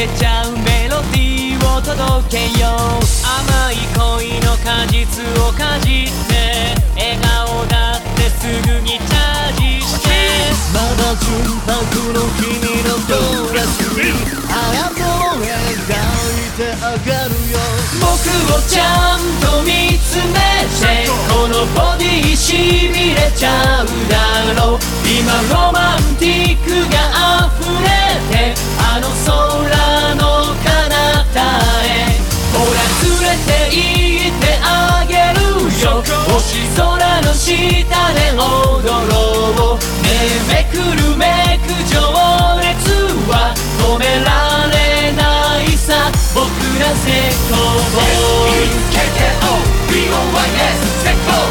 れちゃうメロディーを届けよう。甘い恋の果実をかじって笑顔だってすぐにチャージして、まだ純白の君のドレスにあやも描いてあげるよ。僕をちゃんと見つめて、このボディしびれちゃうだろう。今ロマンティックが溢れてあの空の彼方へ、ほら連れて行ってあげるよ。星空の下で踊ろう。ねえめくるめく情熱は止められないさ、僕ら絶好。 KKO BOYS 絶好。